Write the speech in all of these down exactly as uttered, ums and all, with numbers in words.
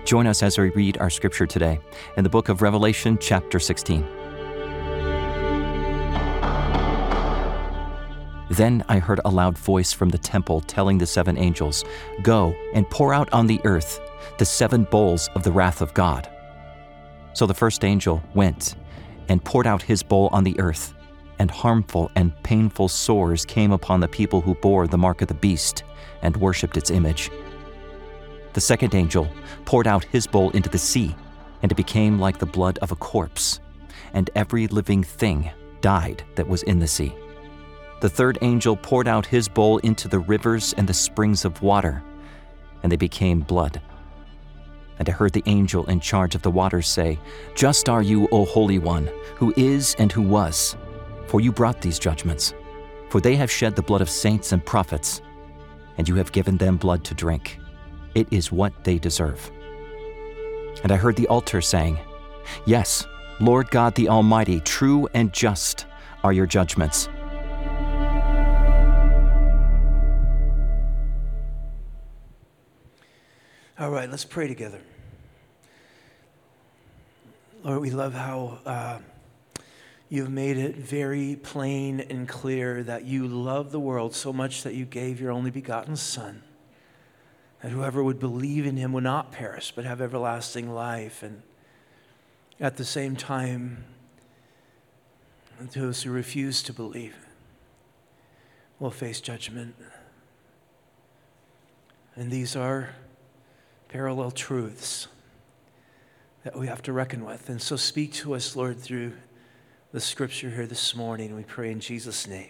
Join us as we read our scripture today in the book of Revelation, chapter sixteen. Then I heard a loud voice from the temple telling the seven angels, "Go and pour out on the earth the seven bowls of the wrath of God." So the first angel went and poured out his bowl on the earth, and harmful and painful sores came upon the people who bore the mark of the beast and worshipped its image. The second angel poured out his bowl into the sea, and it became like the blood of a corpse, and every living thing died that was in the sea. The third angel poured out his bowl into the rivers and the springs of water, and they became blood. And I heard the angel in charge of the waters say, "Just are you, O Holy One, who is and who was, for you brought these judgments. For they have shed the blood of saints and prophets, and you have given them blood to drink. It is what they deserve." And I heard the altar saying, "Yes, Lord God the Almighty, true and just are your judgments." All right, let's pray together. Lord, we love how uh, you've made it very plain and clear that you love the world so much that you gave your only begotten Son, that whoever would believe in him would not perish but have everlasting life. And at the same time, those who refuse to believe will face judgment. And these are parallel truths that we have to reckon with. And so speak to us, Lord, through the scripture here this morning. We pray in Jesus' name.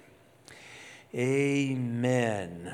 Amen.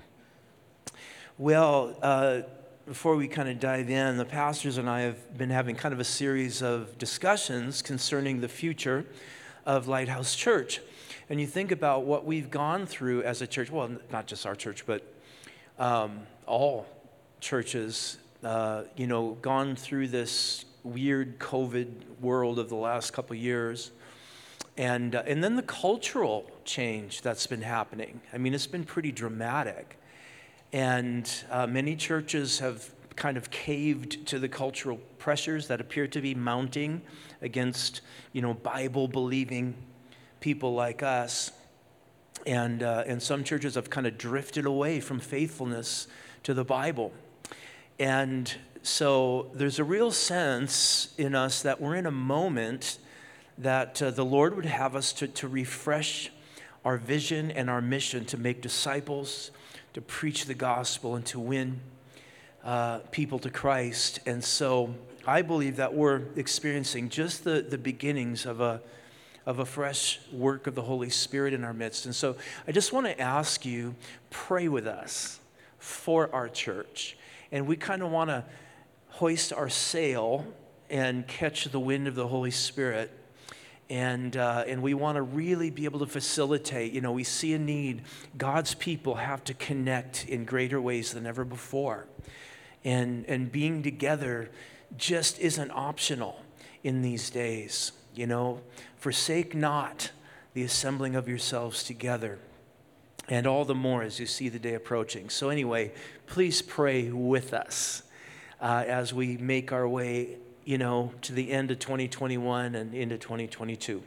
Well, uh, before we kind of dive in, the pastors and I have been having kind of a series of discussions concerning the future of Lighthouse Church. And you think about what we've gone through as a church, well, not just our church, but um, all churches, uh, you know, gone through this weird COVID world of the last couple of years. And, uh, and then the cultural change that's been happening. I mean, it's been pretty dramatic. And uh, many churches have kind of caved to the cultural pressures that appear to be mounting against, you know, Bible-believing people like us. And, uh, and some churches have kind of drifted away from faithfulness to the Bible. And so there's a real sense in us that we're in a moment that uh, the Lord would have us to, to refresh our vision and our mission to make disciples, to preach the gospel, and to win uh, people to Christ. And so I believe that we're experiencing just the, the beginnings of a of a fresh work of the Holy Spirit in our midst. And so I just want to ask you, pray with us for our church. And we kind of want to hoist our sail and catch the wind of the Holy Spirit. And uh, and we want to really be able to facilitate. You know, we see a need. God's people have to connect in greater ways than ever before. And, and being together just isn't optional in these days. You know, forsake not the assembling of yourselves together, and all the more as you see the day approaching. So anyway, please pray with us uh, as we make our way, you know, to the end of twenty twenty-one and into twenty twenty-two.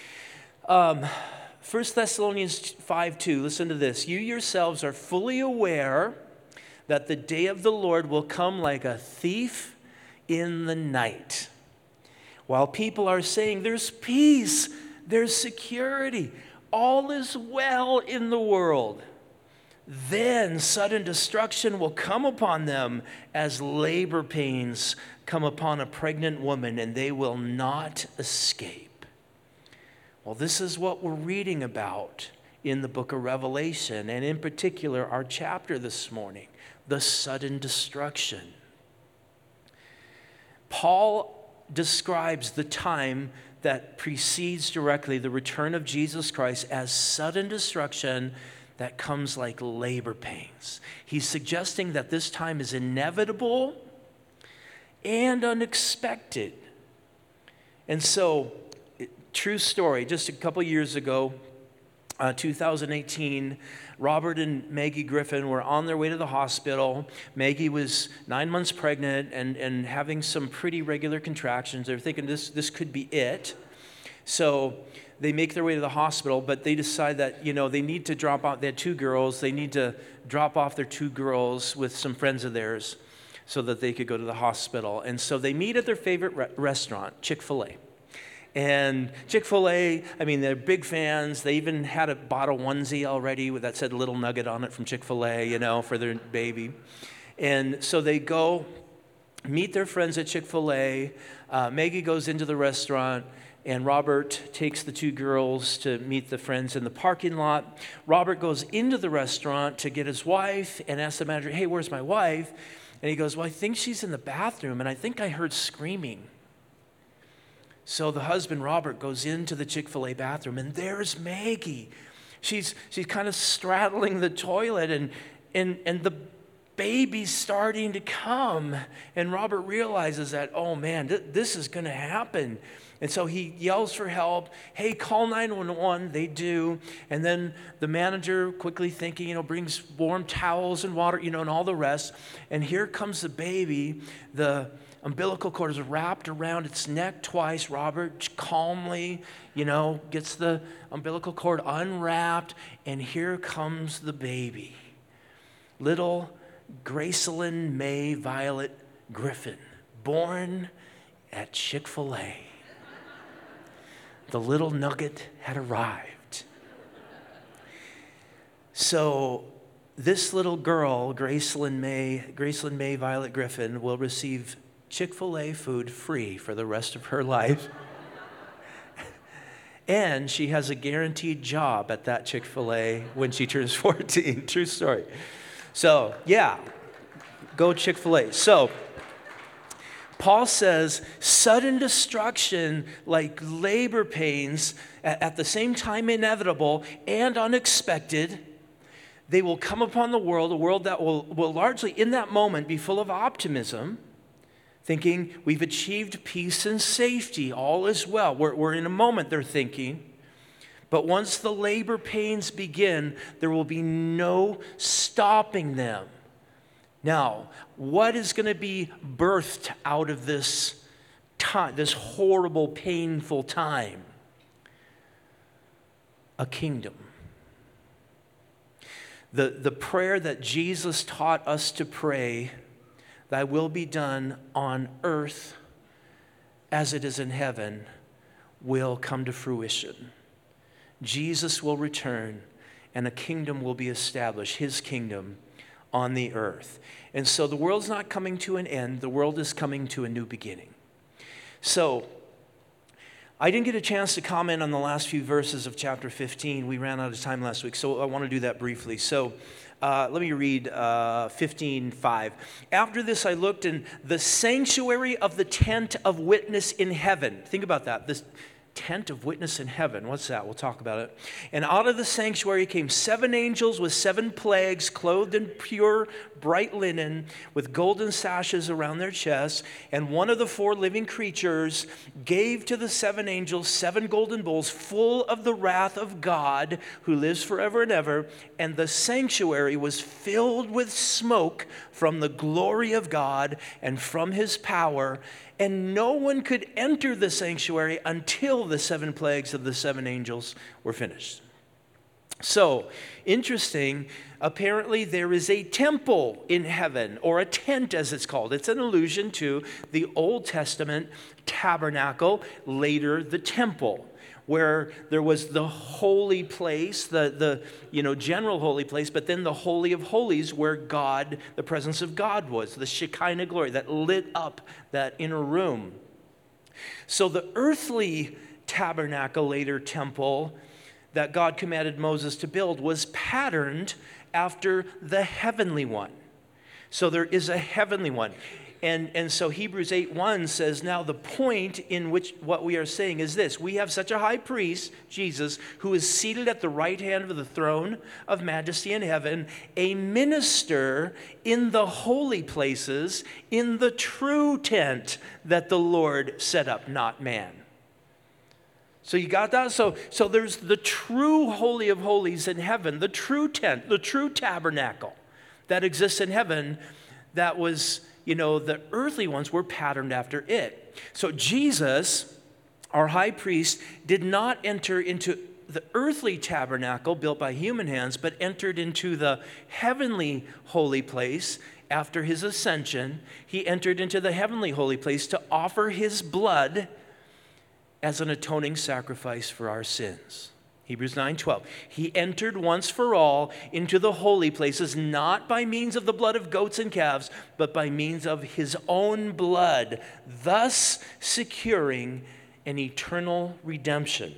Um, First Thessalonians five two, listen to this. You yourselves are fully aware that the day of the Lord will come like a thief in the night. While people are saying there's peace, there's security, all is well in the world, then sudden destruction will come upon them as labor pains come upon a pregnant woman, and they will not escape. Well, this is what we're reading about in the book of Revelation, and in particular, our chapter this morning, the sudden destruction. Paul describes the time that precedes directly the return of Jesus Christ as sudden destruction that comes like labor pains. He's suggesting that this time is inevitable and unexpected. And so, true story, just a couple years ago, uh, two thousand eighteen, Robert and Maggie Griffin were on their way to the hospital. Maggie was nine months pregnant and, and having some pretty regular contractions. They were thinking this, this could be it. So they make their way to the hospital, but they decide that, you know, they need to drop out. They had two girls. They need to drop off their two girls with some friends of theirs so that they could go to the hospital. And so they meet at their favorite re- restaurant, Chick-fil-A. And Chick-fil-A, I mean, they're big fans. They even had a bottle onesie already that said Little Nugget on it from Chick-fil-A, you know, for their baby. And so they go meet their friends at Chick-fil-A. Uh, Maggie goes into the restaurant, and Robert takes the two girls to meet the friends in the parking lot. Robert goes into the restaurant to get his wife and asks the manager, hey, where's my wife? And he goes, well, I think she's in the bathroom, and I think I heard screaming. So the husband, Robert, goes into the Chick-fil-A bathroom, and there's Maggie. She's she's kind of straddling the toilet, and and and the baby's starting to come. And Robert realizes that, oh man, th- this is going to happen. And so he yells for help. Hey, call nine one one. They do. And then the manager, quickly thinking, you know, brings warm towels and water, you know, and all the rest. And here comes the baby. The umbilical cord is wrapped around its neck twice. Robert calmly, you know, gets the umbilical cord unwrapped, and here comes the baby. Little Gracelyn May Violet Griffin, born at Chick-fil-A. The little nugget had arrived. So this little girl, Gracelyn May, Gracelyn May Violet Griffin, will receive Chick-fil-A food free for the rest of her life. And she has a guaranteed job at that Chick-fil-A when she turns fourteen. True story. So, yeah, go Chick-fil-A. So, Paul says sudden destruction, like labor pains, at the same time inevitable and unexpected, they will come upon the world, a world that will, will largely in that moment be full of optimism, thinking we've achieved peace and safety, all is well. We're, we're in a moment, they're thinking. But once the labor pains begin, there will be no stopping them. Now, what is going to be birthed out of this time, this horrible, painful time? A kingdom. The, the prayer that Jesus taught us to pray, thy will be done on earth as it is in heaven, will come to fruition. Jesus will return, and a kingdom will be established, his kingdom on the earth. And so the world's not coming to an end. The world is coming to a new beginning. So I didn't get a chance to comment on the last few verses of chapter fifteen. We ran out of time last week, so I want to do that briefly. So uh, let me read uh, fifteen five. After this I looked, in the sanctuary of the tent of witness in heaven. Think about that. This tent of witness in heaven. What's that? We'll talk about it. And out of the sanctuary came seven angels with seven plagues, clothed in pure bright linen, with golden sashes around their chests. And one of the four living creatures gave to the seven angels seven golden bowls full of the wrath of God, who lives forever and ever. And the sanctuary was filled with smoke from the glory of God and from his power. And no one could enter the sanctuary until the seven plagues of the seven angels were finished. So, interesting, apparently there is a temple in heaven, or a tent as it's called. It's an allusion to the Old Testament tabernacle, later the temple, where there was the holy place, the, the you know general holy place, but then the Holy of Holies where God, the presence of God was, the Shekinah glory that lit up that inner room. So the earthly tabernacle, later temple, that God commanded Moses to build was patterned after the heavenly one. So there is a heavenly one. And, and so Hebrews eight one says, now the point in which what we are saying is this: we have such a high priest, Jesus, who is seated at the right hand of the throne of majesty in heaven, a minister in the holy places, in the true tent that the Lord set up, not man. So you got that? So, so there's the true Holy of Holies in heaven, the true tent, the true tabernacle that exists in heaven that was, you know, the earthly ones were patterned after it. So Jesus, our high priest, did not enter into the earthly tabernacle built by human hands, but entered into the heavenly holy place after his ascension. He entered into the heavenly holy place to offer his blood as an atoning sacrifice for our sins. Hebrews nine twelve. He entered once for all into the holy places, not by means of the blood of goats and calves, but by means of his own blood, thus securing an eternal redemption.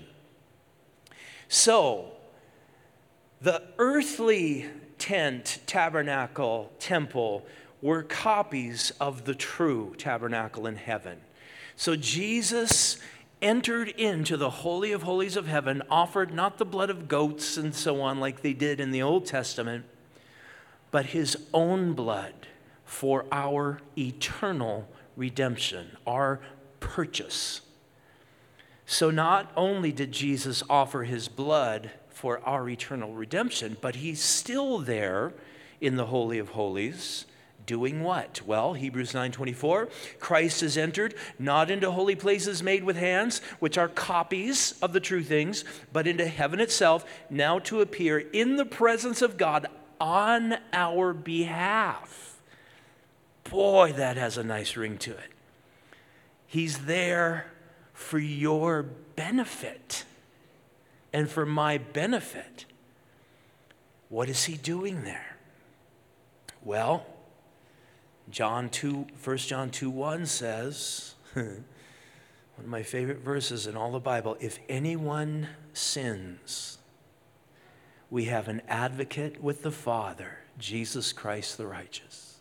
So, the earthly tent, tabernacle, temple were copies of the true tabernacle in heaven. So Jesus entered into the Holy of Holies of heaven, offered not the blood of goats and so on like they did in the Old Testament, but his own blood for our eternal redemption, our purchase. So not only did Jesus offer his blood for our eternal redemption, but he's still there in the Holy of Holies. Doing what? Well, Hebrews nine twenty-four, Christ has entered not into holy places made with hands, which are copies of the true things, but into heaven itself, now to appear in the presence of God on our behalf. Boy, that has a nice ring to it. He's there for your benefit and for my benefit. What is he doing there? Well, John two, First John two one says, one of my favorite verses in all the Bible, if anyone sins, we have an advocate with the Father, Jesus Christ the righteous.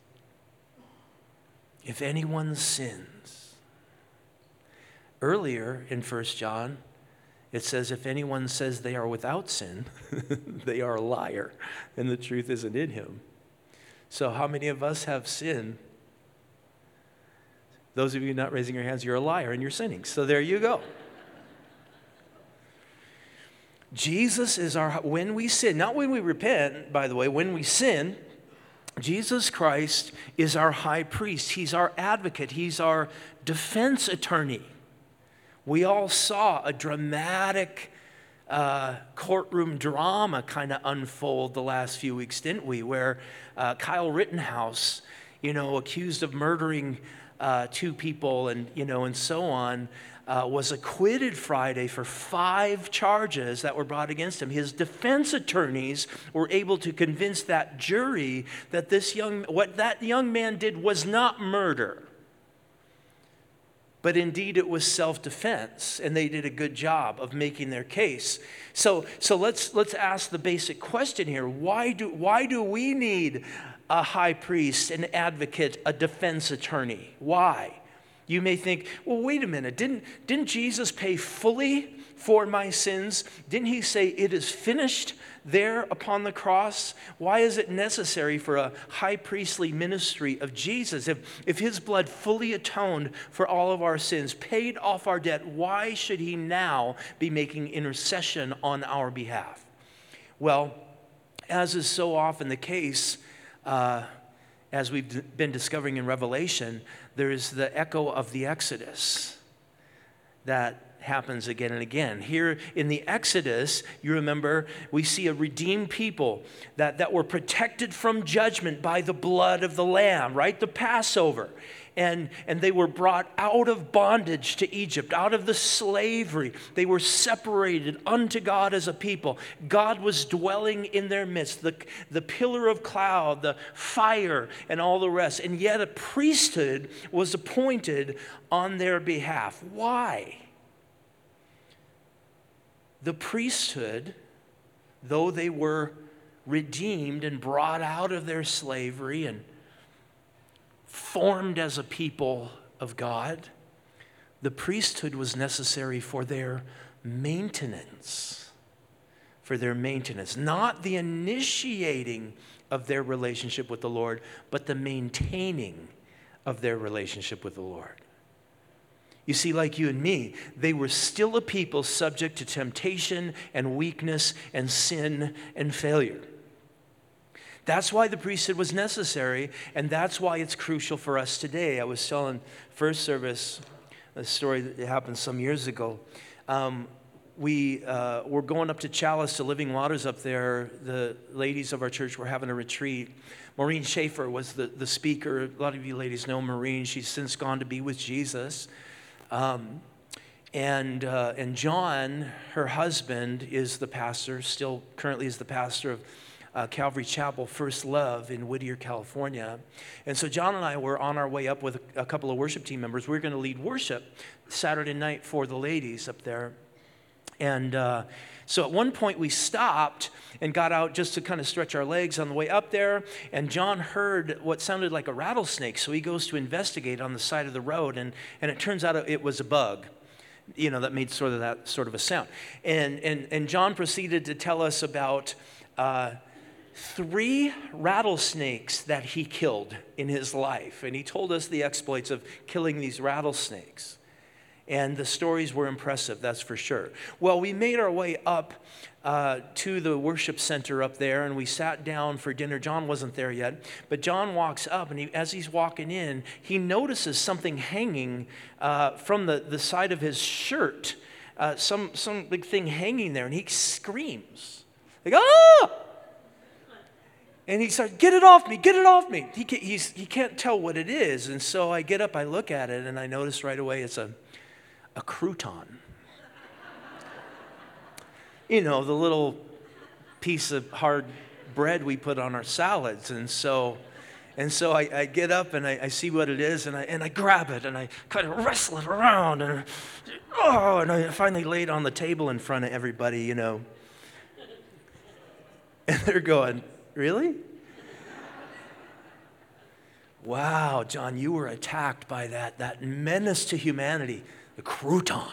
If anyone sins. Earlier in First John, it says, if anyone says they are without sin, they are a liar, and the truth isn't in him. So how many of us have sin? Those of you not raising your hands, you're a liar and you're sinning. So there you go. Jesus is our, when we sin, not when we repent, by the way, when we sin, Jesus Christ is our high priest. He's our advocate. He's our defense attorney. We all saw a dramatic Uh, courtroom drama kind of unfold the last few weeks, didn't we? Where uh, Kyle Rittenhouse, you know, accused of murdering uh, two people and, you know, and so on, uh, was acquitted Friday for five charges that were brought against him. His defense attorneys were able to convince that jury that this young, what that young man did was not murder. But indeed, it was self-defense, and they did a good job of making their case. So, so let's let's ask the basic question here: Why do why do we need a high priest, an advocate, a defense attorney? Why? You may think, well, wait a minute. Didn't didn't Jesus pay fully for my sins? Didn't he say it is finished there upon the cross? Why is it necessary for a high priestly ministry of Jesus? If, if his blood fully atoned for all of our sins, paid off our debt, why should he now be making intercession on our behalf? Well, as is so often the case, uh, as we've been discovering in Revelation, there is the echo of the Exodus that happens again and again. Here in the Exodus, you remember, we see a redeemed people that, that were protected from judgment by the blood of the Lamb, right? The Passover. And, and they were brought out of bondage to Egypt, out of the slavery. They were separated unto God as a people. God was dwelling in their midst, the, the pillar of cloud, the fire, and all the rest. And yet a priesthood was appointed on their behalf. Why? The priesthood, though they were redeemed and brought out of their slavery and formed as a people of God, the priesthood was necessary for their maintenance, for their maintenance, not the initiating of their relationship with the Lord, but the maintaining of their relationship with the Lord. You see, like you and me, they were still a people subject to temptation and weakness and sin and failure. That's why the priesthood was necessary, and that's why it's crucial for us today. I was telling first service a story that happened some years ago. Um, we uh, were going up to Chalice to Living Waters up there. The ladies of our church were having a retreat. Maureen Schaefer was the, the speaker. A lot of you ladies know Maureen. She's since gone to be with Jesus. Um, and uh, and John, her husband, is the pastor, still currently is the pastor of uh, Calvary Chapel, First Love in Whittier, California. And so John and I were on our way up with a, a couple of worship team members. We were going to lead worship Saturday night for the ladies up there. And uh, so at one point we stopped and got out just to kind of stretch our legs on the way up there. And John heard what sounded like a rattlesnake. So he goes to investigate on the side of the road. And, and it turns out it was a bug, you know, that made sort of that sort of a sound. And, and, and John proceeded to tell us about uh, three rattlesnakes that he killed in his life. And he told us the exploits of killing these rattlesnakes. And the stories were impressive, that's for sure. Well, we made our way up uh, to the worship center up there, and we sat down for dinner. John wasn't there yet, but John walks up, and he, as he's walking in, he notices something hanging uh, from the, the side of his shirt, uh, some, some big thing hanging there, and he screams, like, ah! And he starts, get it off me, get it off me. He, he's, he can't tell what it is, and so I get up, I look at it, and I notice right away it's a a crouton. You know, the little piece of hard bread we put on our salads. And so and so I, I get up and I, I see what it is, and I and I grab it and I kind of wrestle it around, and oh, and I finally lay it on the table in front of everybody, you know. And they're going, really? Wow, John, you were attacked by that, that menace to humanity, the crouton.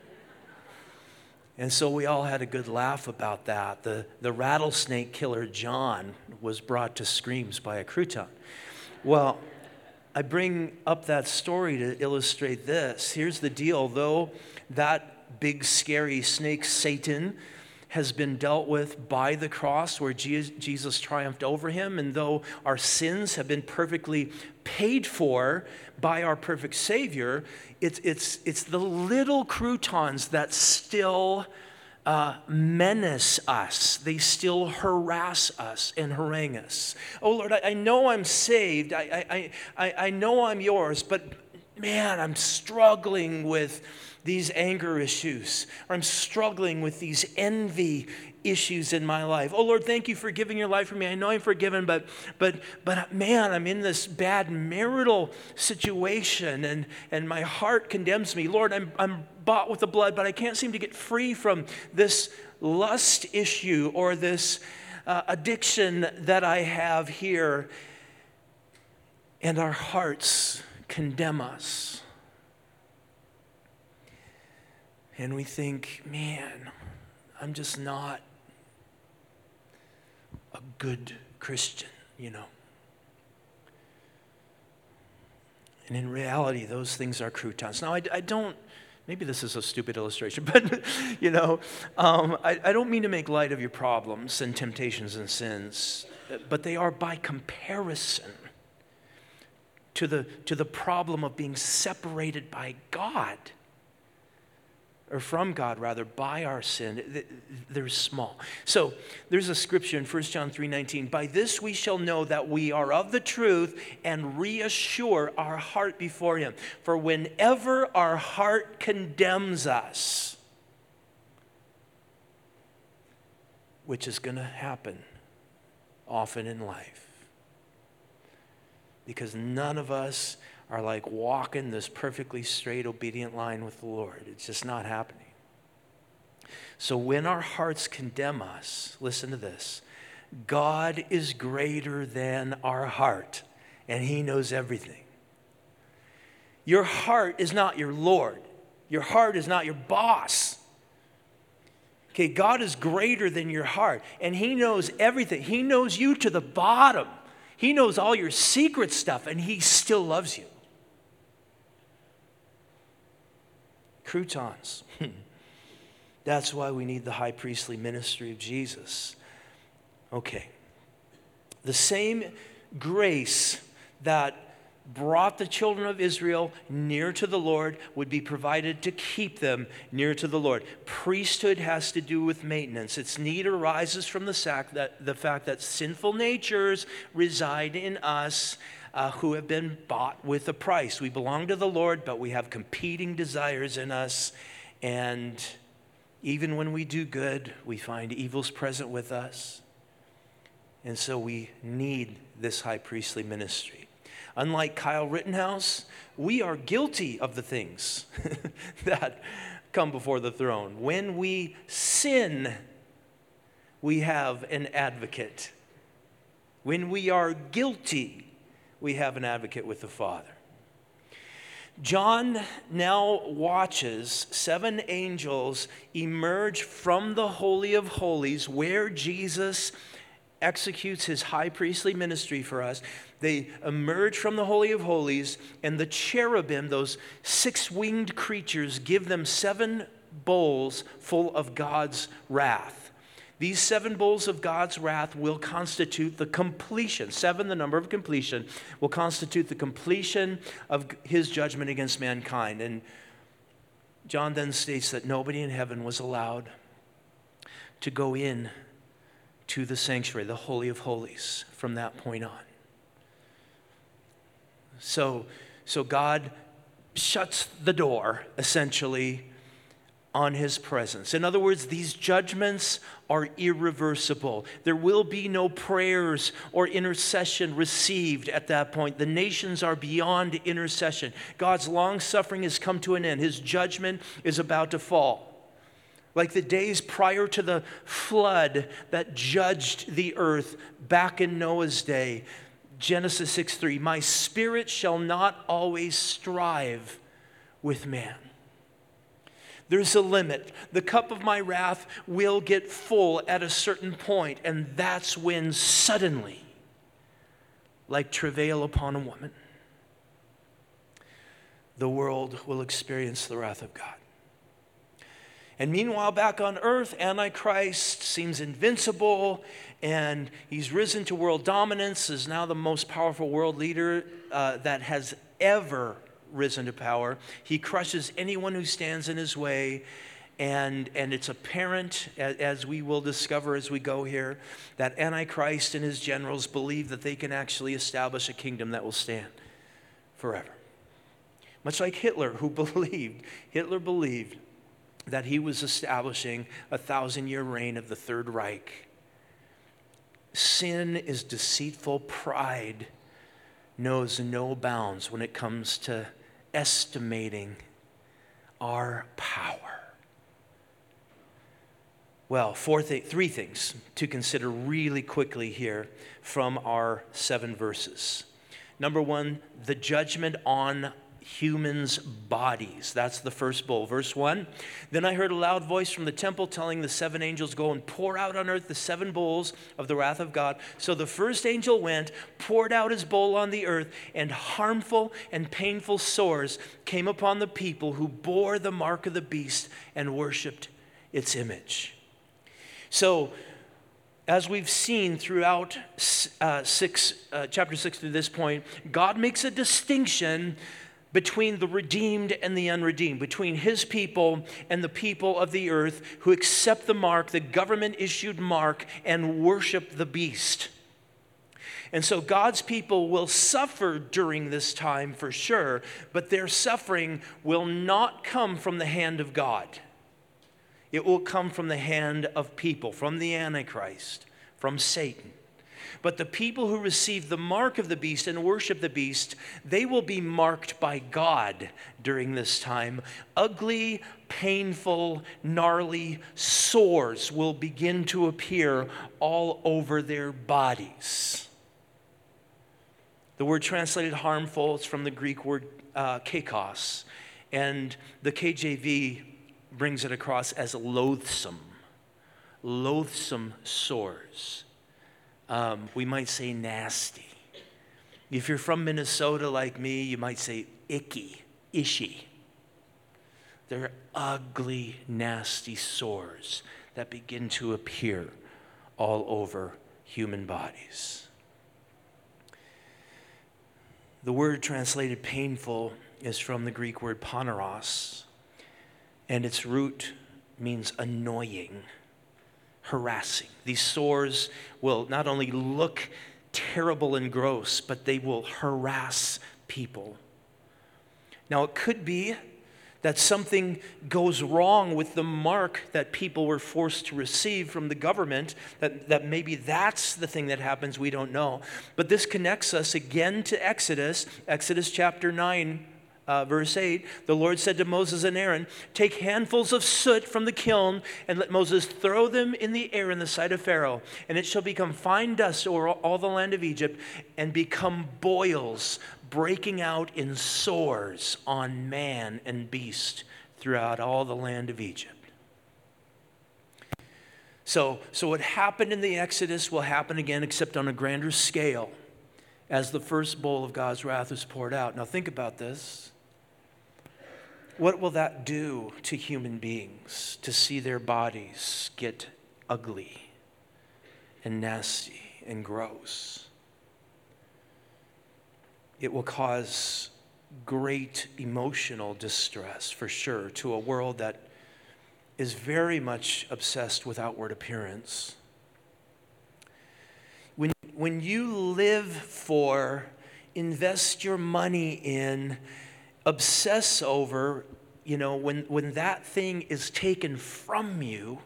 And so we all had a good laugh about that. The, the rattlesnake killer, John, was brought to screams by a crouton. Well, I bring up that story to illustrate this. Here's the deal. Though that big, scary snake, Satan, has been dealt with by the cross where Jesus triumphed over him, and though our sins have been perfectly paid for by our perfect Savior, it's, it's, it's the little croutons that still uh, menace us. They still harass us and harangue us. Oh, Lord, I, I know I'm saved. I, I, I, I know I'm yours, but man, I'm struggling with these anger issues, or I'm struggling with these envy issues in my life. Oh, Lord, thank you for giving your life for me. I know I'm forgiven, but but but man, I'm in this bad marital situation, and, and my heart condemns me. Lord, I'm I'm bought with the blood, but I can't seem to get free from this lust issue or this uh, addiction that I have here. And our hearts condemn us. And we think, man, I'm just not a good Christian, you know. And in reality, those things are croutons. Now, I, I don't, maybe this is a stupid illustration, but, you know, um, I, I don't mean to make light of your problems and temptations and sins, but they are by comparison to the, to the problem of being separated by God. Or from God, rather, by our sin. They're small. So there's a scripture in First John three nineteen. By this we shall know that we are of the truth and reassure our heart before him. For whenever our heart condemns us, which is going to happen often in life, because none of us are like walking this perfectly straight, obedient line with the Lord. It's just not happening. So when our hearts condemn us, listen to this, God is greater than our heart, and he knows everything. Your heart is not your Lord. Your heart is not your boss. Okay, God is greater than your heart, and he knows everything. He knows you to the bottom. He knows all your secret stuff, and he still loves you. croutons. That's why we need the high priestly ministry of Jesus. Okay. The same grace that brought the children of Israel near to the Lord would be provided to keep them near to the Lord. Priesthood has to do with maintenance. Its need arises from the fact that, the fact that sinful natures reside in us uh, who have been bought with a price. We belong to the Lord, but we have competing desires in us. And even when we do good, we find evil's present with us. And so we need this high priestly ministry. Unlike Kyle Rittenhouse, we are guilty of the things that come before the throne. When we sin, we have an advocate. When we are guilty, we have an advocate with the Father. John now watches seven angels emerge from the Holy of Holies, where Jesus executes his high priestly ministry for us. They emerge from the Holy of Holies, and the cherubim, those six-winged creatures, give them seven bowls full of God's wrath. These seven bowls of God's wrath will constitute the completion, seven, the number of completion, will constitute the completion of his judgment against mankind. And John then states that nobody in heaven was allowed to go in to the sanctuary, the Holy of Holies, from that point on. So, so God shuts the door, essentially, on his presence. In other words, these judgments are irreversible. There will be no prayers or intercession received at that point. The nations are beyond intercession. God's long-suffering has come to an end. His judgment is about to fall. Like the days prior to the flood that judged the earth back in Noah's day. Genesis six three, my spirit shall not always strive with man. There's a limit. The cup of my wrath will get full at a certain point, and that's when suddenly, like travail upon a woman, the world will experience the wrath of God. And meanwhile, back on earth, Antichrist seems invincible, and he's risen to world dominance, is now the most powerful world leader uh, that has ever risen to power. He crushes anyone who stands in his way, and, and it's apparent, as, as we will discover as we go here, that Antichrist and his generals believe that they can actually establish a kingdom that will stand forever. Much like Hitler, who believed, Hitler believed that he was establishing a thousand-year reign of the Third Reich. Sin is deceitful. Pride knows no bounds when it comes to estimating our power. Well, four th- three things to consider really quickly here from our seven verses. Number one, the judgment on humans' bodies. That's the first bowl. Verse one, then I heard a loud voice from the temple telling the seven angels, go and pour out on earth the seven bowls of the wrath of God. So the first angel went, poured out his bowl on the earth, and harmful and painful sores came upon the people who bore the mark of the beast and worshiped its image. So, as we've seen throughout uh, six, uh, chapter six to this point, God makes a distinction between the redeemed and the unredeemed, between his people and the people of the earth who accept the mark, the government-issued mark, and worship the beast. And so God's people will suffer during this time for sure, but their suffering will not come from the hand of God. It will come from the hand of people, from the Antichrist, from Satan. But the people who receive the mark of the beast and worship the beast, they will be marked by God during this time. Ugly, painful, gnarly sores will begin to appear all over their bodies. The word translated harmful is from the Greek word uh, kakos, and the K J V brings it across as loathsome, loathsome sores. Um, we might say nasty. If you're from Minnesota like me, you might say icky, ishy. They're ugly, nasty sores that begin to appear all over human bodies. The word translated painful is from the Greek word poneros, and its root means annoying, harassing. These sores will not only look terrible and gross, but they will harass people. Now, it could be that something goes wrong with the mark that people were forced to receive from the government, that, that maybe that's the thing that happens, we don't know. But this connects us again to Exodus, Exodus chapter nine, uh, verse eight. The Lord said to Moses and Aaron, take handfuls of soot from the kiln and let Moses throw them in the air in the sight of Pharaoh, and it shall become fine dust over all the land of Egypt and become boils, breaking out in sores on man and beast throughout all the land of Egypt. So, so what happened in the Exodus will happen again, except on a grander scale, as the first bowl of God's wrath is poured out. Now think about this. What will that do to human beings to see their bodies get ugly and nasty and gross? It will cause great emotional distress, for sure, to a world that is very much obsessed with outward appearance. When, when you live for, invest your money in, obsess over, you know, when, when that thing is taken from you,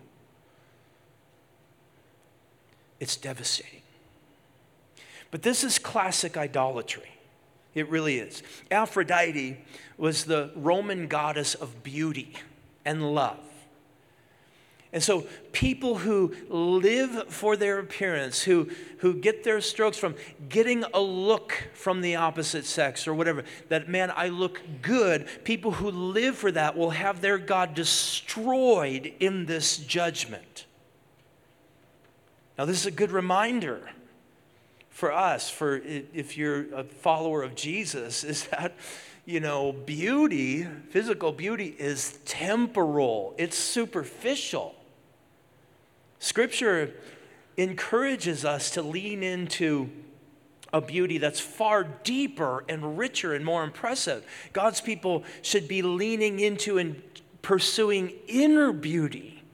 it's devastating. But this is classic idolatry. It really is. Aphrodite was the Roman goddess of beauty and love. And so people who live for their appearance, who, who get their strokes from getting a look from the opposite sex or whatever, that, man, I look good, people who live for that will have their God destroyed in this judgment. Now, this is a good reminder for us, for if you're a follower of Jesus, is that, you know, beauty, physical beauty is temporal. It's superficial. Scripture encourages us to lean into a beauty that's far deeper and richer and more impressive. God's people should be leaning into and pursuing inner beauty.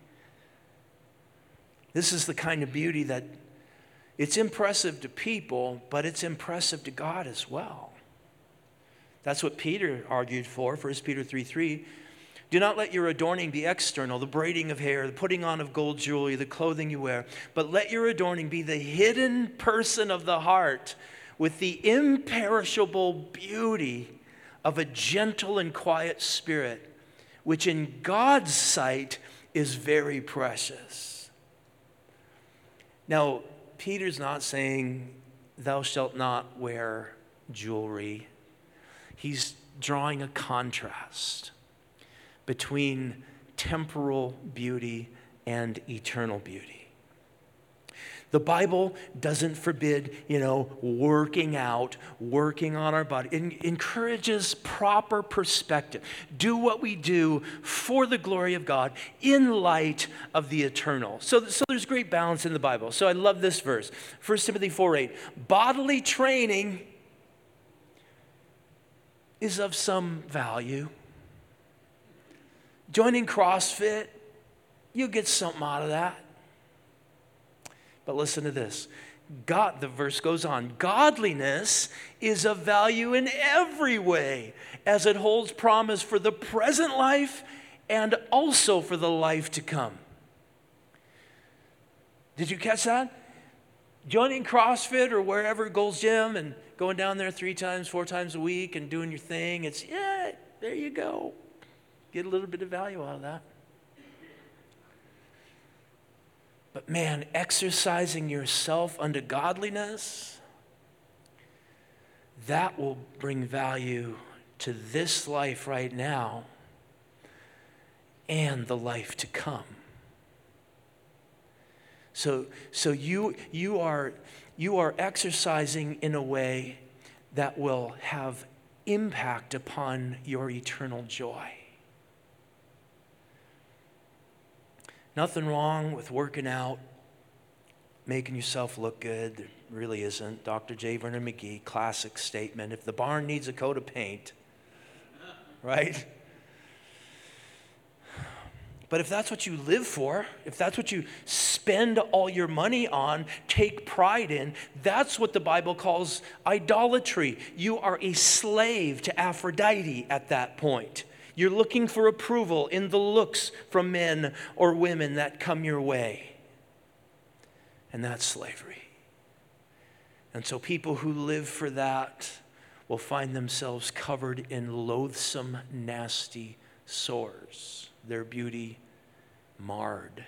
This is the kind of beauty that it's impressive to people, but it's impressive to God as well. That's what Peter argued for, First Peter three three. Do not let your adorning be external, the braiding of hair, the putting on of gold jewelry, the clothing you wear, but let your adorning be the hidden person of the heart with the imperishable beauty of a gentle and quiet spirit, which in God's sight is very precious. Now, Peter's not saying, thou shalt not wear jewelry. He's drawing a contrast between temporal beauty and eternal beauty. The Bible doesn't forbid, you know, working out, working on our body. It encourages proper perspective. Do what we do for the glory of God in light of the eternal. So, so there's great balance in the Bible. So I love this verse. First Timothy four eight. Bodily training is of some value. Joining CrossFit, you get something out of that. But listen to this. God, the verse goes on, godliness is of value in every way, as it holds promise for the present life and also for the life to come. Did you catch that? Joining CrossFit or wherever, Gold's Gym, and going down there three times, four times a week and doing your thing, it's, yeah, there you go. Get a little bit of value out of that. But man, exercising yourself unto godliness, that will bring value to this life right now and the life to come. So, so you, you are, you are exercising in a way that will have impact upon your eternal joy. Nothing wrong with working out, making yourself look good. There really isn't. Doctor J. Vernon McGee, classic statement. If the barn needs a coat of paint, right? But if that's what you live for, if that's what you spend all your money on, take pride in, that's what the Bible calls idolatry. You are a slave to Aphrodite at that point. You're looking for approval in the looks from men or women that come your way. And that's slavery. And so people who live for that will find themselves covered in loathsome, nasty sores. Their beauty marred.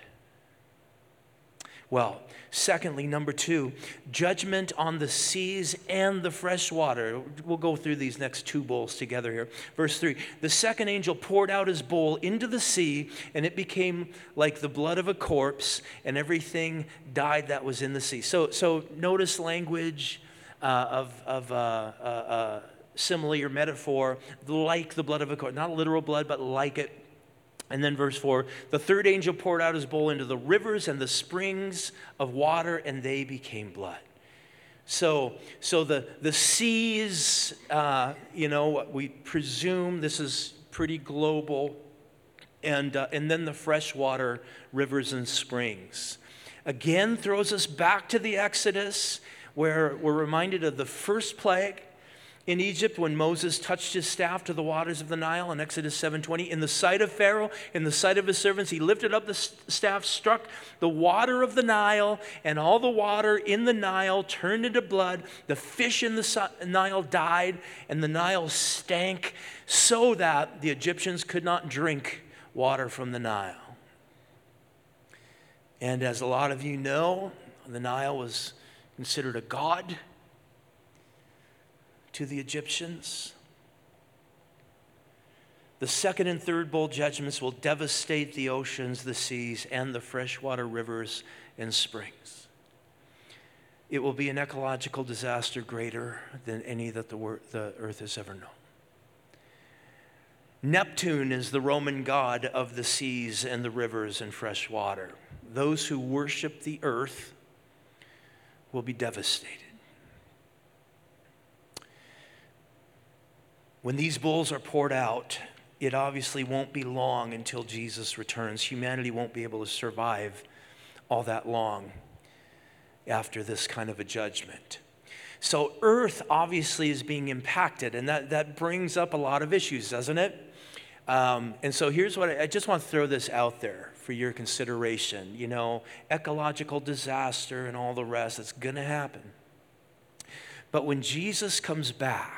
Well, secondly, number two, judgment on the seas and the fresh water. We'll go through these next two bowls together here. Verse three, the second angel poured out his bowl into the sea, and it became like the blood of a corpse, and everything died that was in the sea. So, so notice language uh, of, of uh, uh, uh, simile or metaphor, like the blood of a corpse. Not literal blood, but like it. And then verse four, the third angel poured out his bowl into the rivers and the springs of water, and they became blood. So, so the, the seas, uh, you know, we presume this is pretty global, and, uh, and then the freshwater rivers and springs. Again, throws us back to the Exodus, where we're reminded of the first plague in Egypt, when Moses touched his staff to the waters of the Nile in Exodus seven twenty, in the sight of Pharaoh, in the sight of his servants, he lifted up the staff, struck the water of the Nile, and all the water in the Nile turned into blood. The fish in the Nile died, and the Nile stank so that the Egyptians could not drink water from the Nile. And as a lot of you know, the Nile was considered a god to the Egyptians. The second and third bowl judgments will devastate the oceans, the seas, and the freshwater rivers and springs. It will be an ecological disaster greater than any that the, wor- the earth has ever known. Neptune is the Roman god of the seas and the rivers and fresh water. Those who worship the earth will be devastated. When these bowls are poured out, it obviously won't be long until Jesus returns. Humanity won't be able to survive all that long after this kind of a judgment. So earth obviously is being impacted, and that, that brings up a lot of issues, doesn't it? Um, and so here's what I, I just want to throw this out there for your consideration. You know, ecological disaster and all the rest, it's going to happen. But when Jesus comes back,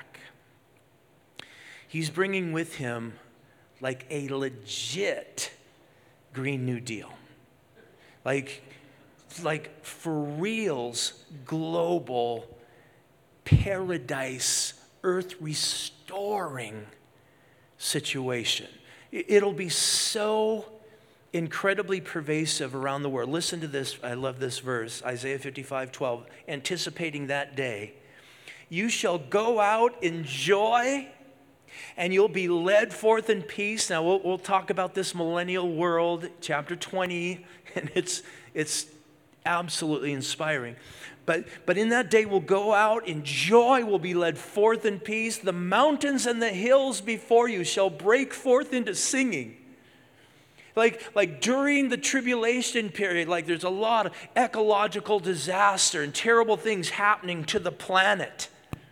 he's bringing with him like a legit Green New Deal. Like, like for reals, global, paradise, earth restoring situation. It'll be so incredibly pervasive around the world. Listen to this. I love this verse, Isaiah fifty-five twelve, anticipating that day. You shall go out in joy, and you'll be led forth in peace. Now, we'll, we'll talk about this millennial world, chapter twenty, and it's, it's absolutely inspiring. But, but in that day, we'll go out in joy, we'll be led forth in peace. The mountains and the hills before you shall break forth into singing. Like, like during the tribulation period, like there's a lot of ecological disaster and terrible things happening to the planet.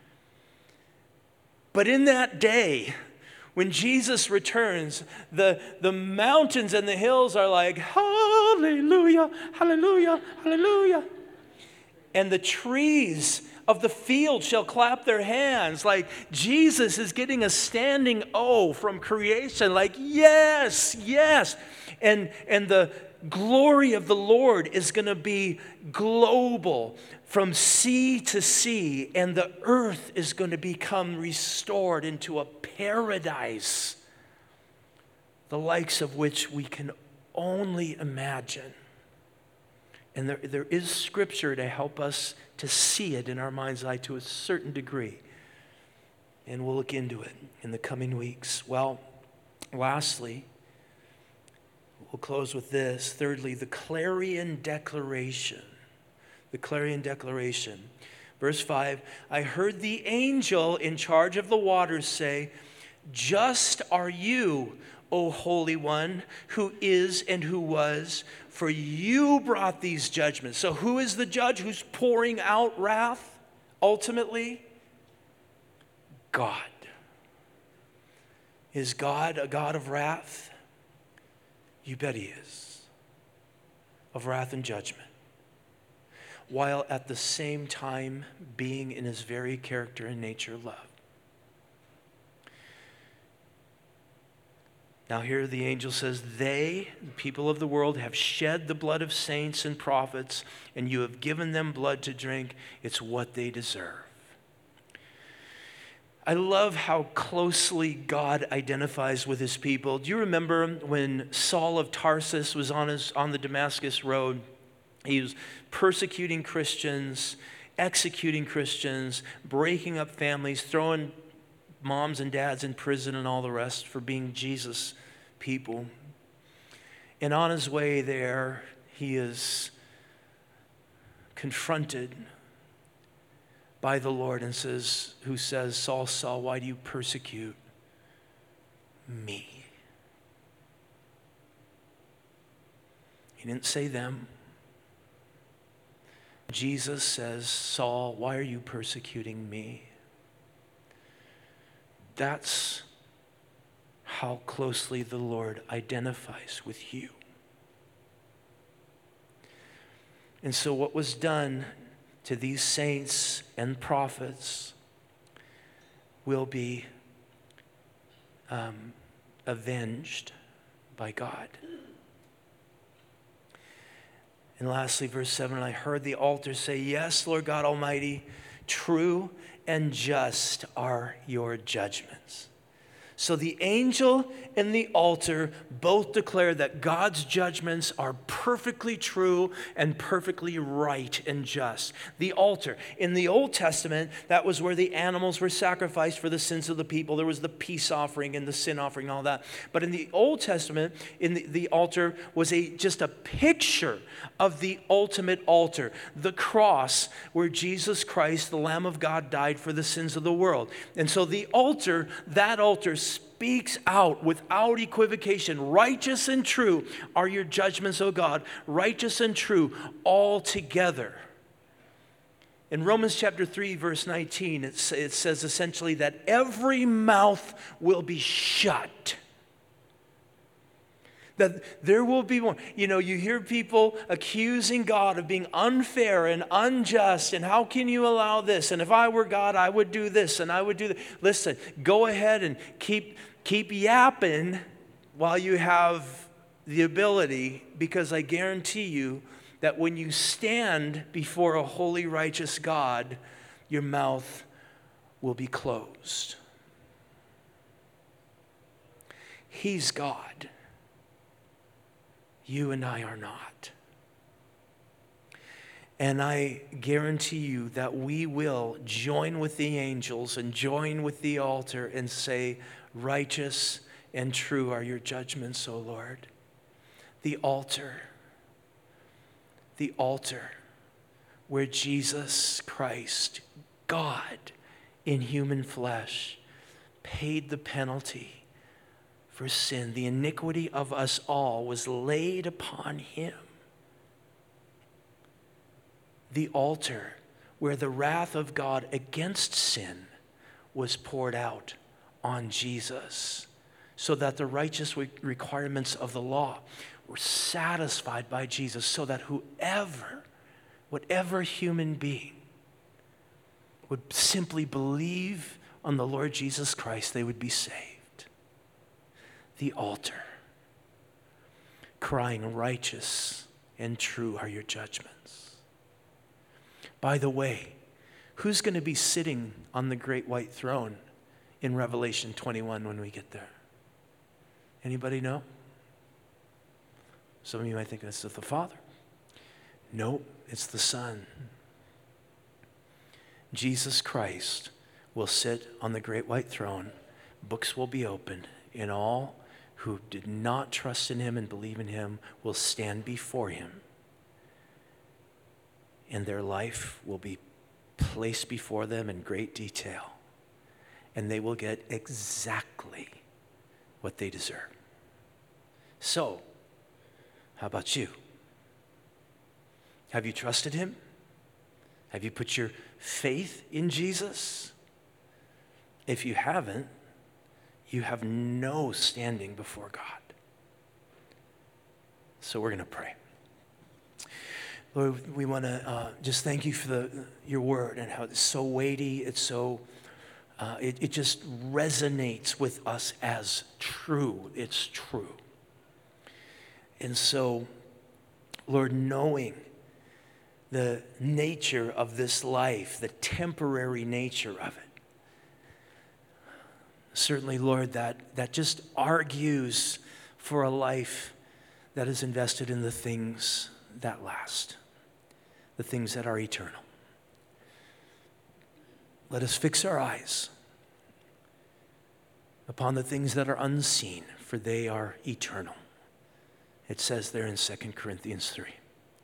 But in that day, when Jesus returns, the, the mountains and the hills are like, hallelujah, hallelujah, hallelujah. And the trees of the field shall clap their hands. Like Jesus is getting a standing O from creation. Like, yes, yes. And, and the glory of the Lord is going to be global from sea to sea. And the earth is going to become restored into a paradise, the likes of which we can only imagine. And there, there is scripture to help us to see it in our mind's eye to a certain degree. And we'll look into it in the coming weeks. Well, lastly, We'll close with this. Thirdly, the clarion declaration. The clarion declaration. Verse five, I heard the angel in charge of the waters say, just are you, O Holy One, who is and who was, for you brought these judgments. So who is the judge who's pouring out wrath ultimately? God. Is God a God of wrath? You bet he is. Of wrath and judgment. While at the same time being in his very character and nature love. Now here the angel says, they, the people of the world, have shed the blood of saints and prophets, and you have given them blood to drink. It's what they deserve. I love how closely God identifies with his people. Do you remember when Saul of Tarsus was on, his, on the Damascus road? He was persecuting Christians, executing Christians, breaking up families, throwing moms and dads in prison and all the rest for being Jesus people. And on his way there, he is confronted by the Lord and says, who says, Saul, Saul, why do you persecute me? He didn't say them. Jesus says, Saul, why are you persecuting me? That's how closely the Lord identifies with you. And so what was done to these saints and prophets will be um, avenged by God. And lastly, verse seven, I heard the altar say, yes, Lord God Almighty, true and just are your judgments. So the angel and the altar both declare that God's judgments are perfectly true and perfectly right and just. The altar. In the Old Testament, that was where the animals were sacrificed for the sins of the people. There was the peace offering and the sin offering and all that. But in the Old Testament, in the, the altar was a just a picture of the ultimate altar, the cross where Jesus Christ, the Lamb of God, died for the sins of the world. And so the altar, that altar speaks out without equivocation. Righteous and true are your judgments, O God. Righteous and true altogether. In Romans chapter three, verse nineteen, it, it says essentially that every mouth will be shut. That there will be more. You know, you hear people accusing God of being unfair and unjust, and how can you allow this? And if I were God, I would do this, and I would do that. Listen, go ahead and keep keep yapping while you have the ability, because I guarantee you that when you stand before a holy, righteous God, your mouth will be closed. He's God. You and I are not. And I guarantee you that we will join with the angels and join with the altar and say, righteous and true are your judgments, O Lord. The altar, the altar where Jesus Christ, God in human flesh, paid the penalty for sin. The iniquity of us all was laid upon him. The altar where the wrath of God against sin was poured out on Jesus, so that the righteous requirements of the law were satisfied by Jesus, so that whoever, whatever human being would simply believe on the Lord Jesus Christ, they would be saved. The altar, crying, righteous and true are your judgments. By the way, who's going to be sitting on the great white throne in Revelation twenty-one when we get there? Anybody know? Some of you might think it's the Father. Nope, it's the Son. Jesus Christ will sit on the great white throne. Books will be opened, and all who did not trust in him and believe in him will stand before him, and their life will be placed before them in great detail, and they will get exactly what they deserve. So, how about you? Have you trusted him? Have you put your faith in Jesus? If you haven't, you have no standing before God. So we're going to pray. Lord, we want to uh, just thank you for the, your word and how it's so weighty. It's so, uh, it, it just resonates with us as true. It's true. And so, Lord, knowing the nature of this life, the temporary nature of it, certainly, Lord, that, that just argues for a life that is invested in the things that last, the things that are eternal. Let us fix our eyes upon the things that are unseen, for they are eternal. It says there in Second Corinthians three.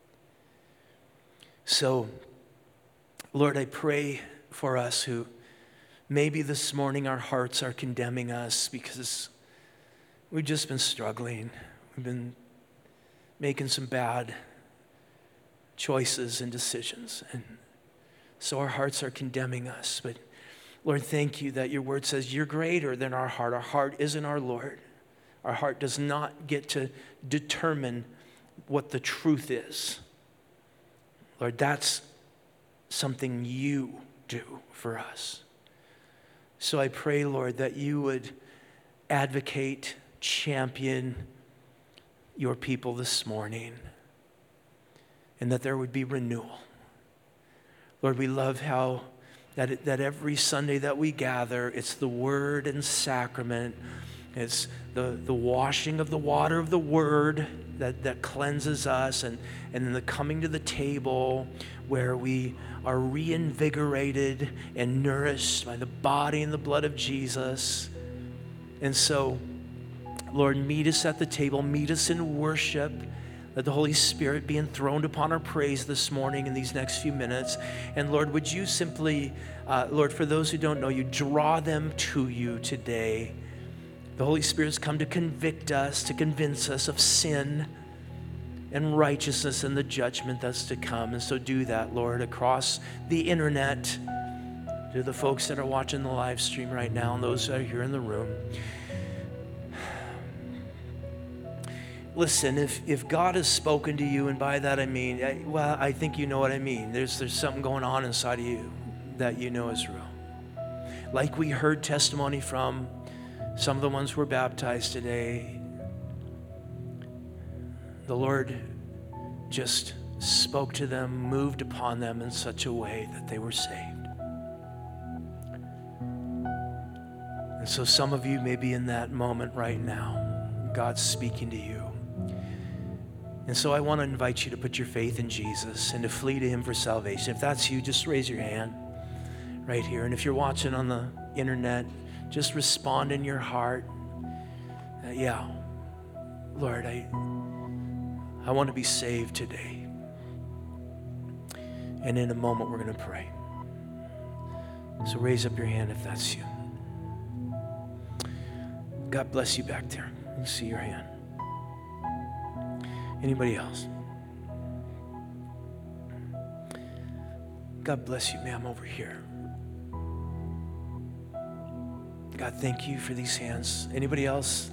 So, Lord, I pray for us who maybe this morning our hearts are condemning us because we've just been struggling. We've been making some bad choices and decisions. And so our hearts are condemning us. But Lord, thank you that your word says you're greater than our heart. Our heart isn't our Lord. Our heart does not get to determine what the truth is. Lord, that's something you do for us. So I pray, Lord, that you would advocate, champion your people this morning, and that there would be renewal. Lord, we love how that, it, that every Sunday that we gather, it's the word and sacrament. It's the, the washing of the water of the word that, that cleanses us, and, and then the coming to the table where we are reinvigorated and nourished by the body and the blood of Jesus. And so, Lord, meet us at the table, meet us in worship. Let the Holy Spirit be enthroned upon our praise this morning in these next few minutes. And Lord, would you simply, uh, Lord, for those who don't know you, draw them to you today. The Holy Spirit's come to convict us, to convince us of sin and righteousness and the judgment that's to come. And so do that, Lord, across the internet, to the folks that are watching the live stream right now and those that are here in the room. Listen, if, if God has spoken to you, and by that I mean, I, well, I think you know what I mean. There's, there's something going on inside of you that you know is real. Like we heard testimony from some of the ones who were baptized today, the Lord just spoke to them, moved upon them in such a way that they were saved. And so some of you may be in that moment right now. God's speaking to you. And so I want to invite you to put your faith in Jesus and to flee to him for salvation. If that's you, just raise your hand right here. And if you're watching on the internet, just respond in your heart. Uh, yeah, Lord, I, I want to be saved today. And in a moment, we're going to pray. So raise up your hand if that's you. God bless you back there. I see your hand. Anybody else? God bless you, ma'am, over here. God, thank you for these hands. Anybody else?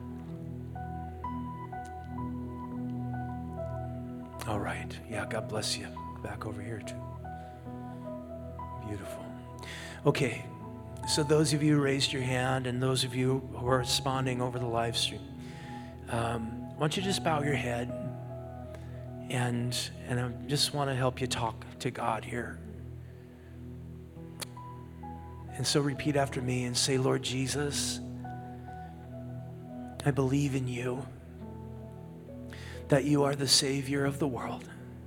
All right. Yeah, God bless you. Back over here, too. Beautiful. Okay. So those of you who raised your hand and those of you who are responding over the live stream, um, why don't you just bow your head, and, and I just want to help you talk to God here. And so repeat after me and say, Lord Jesus, I believe in you, that you are the Savior of the world.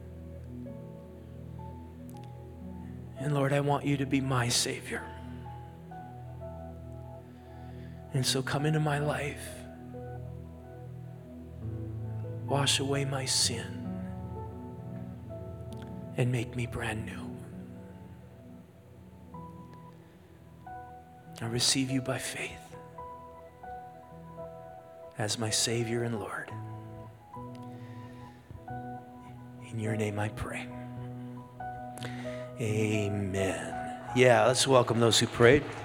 And Lord, I want you to be my Savior. And so come into my life wash away my sin, and make me brand new. I receive you by faith as my Savior and Lord. In your name I pray. Amen. Yeah, let's welcome those who prayed.